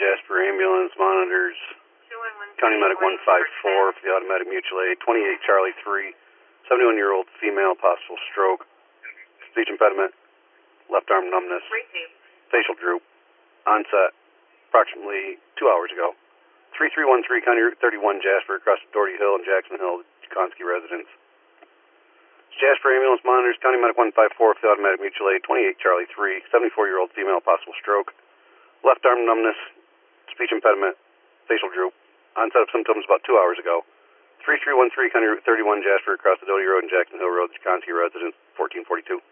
Jasper Ambulance monitors County Medic 154 for the automatic mutual aid, 28 Charlie 3, 71-year-old female, possible stroke, speech impediment, left arm numbness, facial droop, onset approximately 2 hours ago. 3313 County Route 31 Jasper across Doherty Hill and Jackson Hill, Konski residence. Jasper Ambulance monitors County Medic 154 for the automatic mutual aid, 28 Charlie 3, 74-year-old female, possible stroke, left arm numbness, speech impediment, facial droop, onset of symptoms about 2 hours ago. 3313 County Route 31 Jasper across the Doherty Road and Jackson Hill Road, Konski residence, 1442.